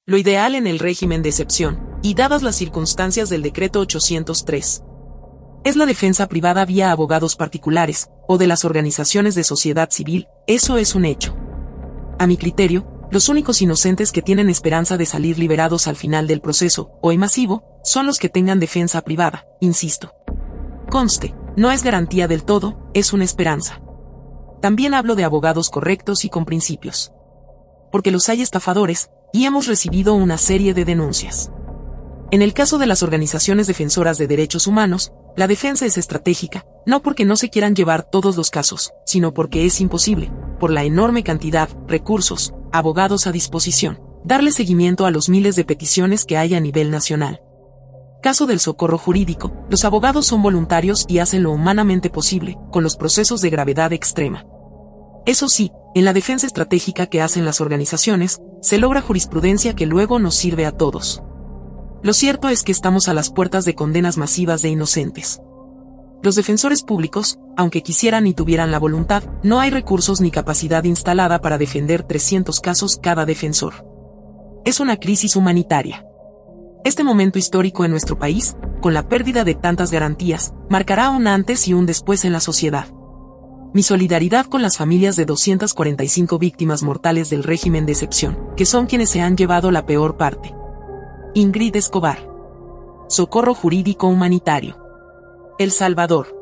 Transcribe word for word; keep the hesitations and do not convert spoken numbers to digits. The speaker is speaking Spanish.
lo ideal en el régimen de excepción, y dadas las circunstancias del decreto ochocientos tres. Es la defensa privada vía abogados particulares, o de las organizaciones de sociedad civil, eso es un hecho. A mi criterio, los únicos inocentes que tienen esperanza de salir liberados al final del proceso, o en masivo, son los que tengan defensa privada, insisto. Conste, no es garantía del todo, es una esperanza. También hablo de abogados correctos y con principios. Porque los hay estafadores, y hemos recibido una serie de denuncias. En el caso de las organizaciones defensoras de derechos humanos, la defensa es estratégica, no porque no se quieran llevar todos los casos, sino porque es imposible, por la enorme cantidad, recursos, abogados a disposición, darle seguimiento a los miles de peticiones que hay a nivel nacional. Caso del socorro jurídico, los abogados son voluntarios y hacen lo humanamente posible, con los procesos de gravedad extrema. Eso sí, en la defensa estratégica que hacen las organizaciones, se logra jurisprudencia que luego nos sirve a todos. Lo cierto es que estamos a las puertas de condenas masivas de inocentes. Los defensores públicos, aunque quisieran y tuvieran la voluntad, no hay recursos ni capacidad instalada para defender trescientos casos cada defensor. Es una crisis humanitaria. Este momento histórico en nuestro país, con la pérdida de tantas garantías, marcará un antes y un después en la sociedad. Mi solidaridad con las familias de doscientas cuarenta y cinco víctimas mortales del régimen de excepción, que son quienes se han llevado la peor parte. Ingrid Escobar. Socorro Jurídico Humanitario. El Salvador.